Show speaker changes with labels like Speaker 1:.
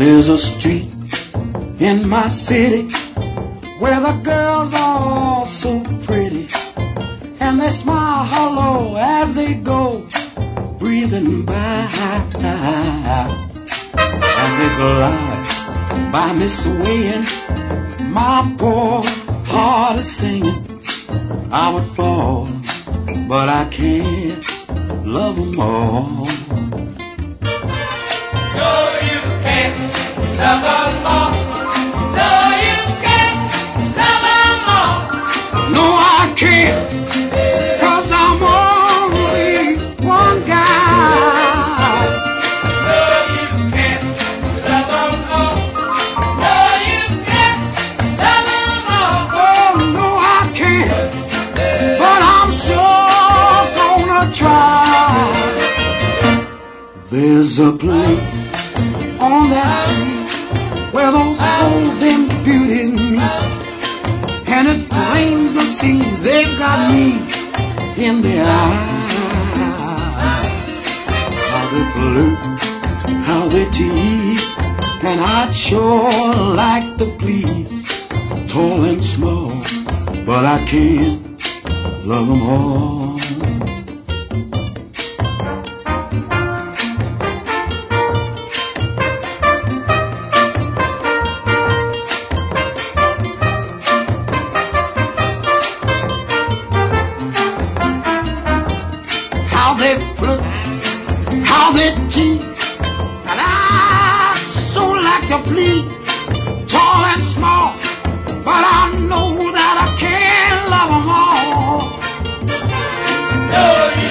Speaker 1: There's a street in my city where the girls are all so pretty, and they smile hello as they go breezing by. As they glide by me swaying, my poor heart is singing. I would fall, but I can't love them all.
Speaker 2: No, you can't love them all. No, you can't love them all.
Speaker 1: No, I can't, 'cause I'm only one guy.
Speaker 2: No, you can't love them all. No, you can't love them all.
Speaker 1: Oh, no, I can't, but I'm sure gonna try. There's a place on that street where those golden beauties meet, and it's plain to see they've got me in their eyes. How they flirt, how they tease, and I'd sure like to please, tall and small, but I can't love them all. How they flirt, how they tease, and I so like to please, tall and small, but I know that I can't love them all.
Speaker 2: No, you